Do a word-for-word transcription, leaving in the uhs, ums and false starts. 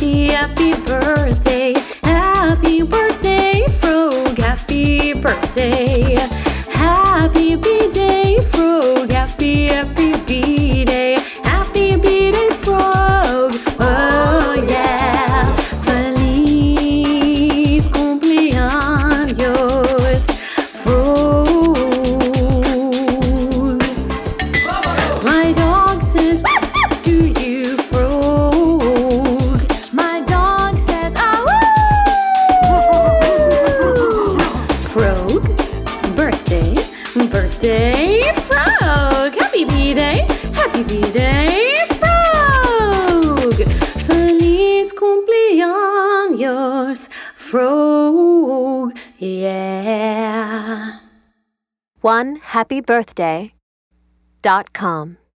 happy, happy birthday. Happy birthday, Frog. Happy birthday. Happy B-Day, Frog. Happy, happy B-Day. Happy B-Day, Frog. Oh yeah. Feliz cumpleaños, Frog. My dog says to you, Frog. My dog says, ah, woo! Frog, birthday, birthday, Frog. Happy B-Day, happy B-Day, Frog. Feliz cumpleaños, Frog. Yeah. one happy birthday dot com